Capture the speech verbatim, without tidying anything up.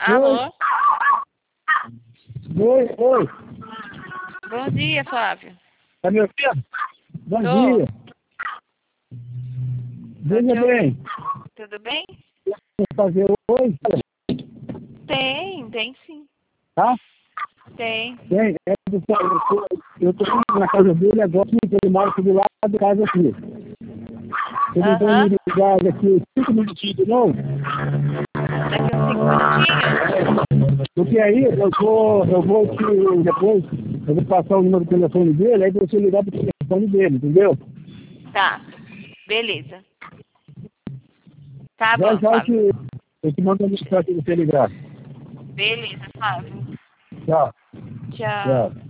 Alô? Oi, oi. Bom dia, Flávio. Tá me ouvindo? Bom Tô. dia. Veja bem, Tudo bem? vamos fazer hoje, Tem, tem sim. tá? Tem. Tem, é do eu tô indo na casa dele agora, ele mora aqui do lado da casa aqui. Ele Aham. vai me ligar daqui cinco minutinhos de novo. Daqui uns cinco minutinhos? Porque aí eu vou, eu vou te, depois, eu vou passar o número do telefone dele, aí você ligar pro telefone dele, entendeu? Tá. Beleza. Tá Já bom, já eu Flávio. te, eu te mando a mensagem pra você ligar. Beleza, Flávio. Tchau. Tchau. Tchau.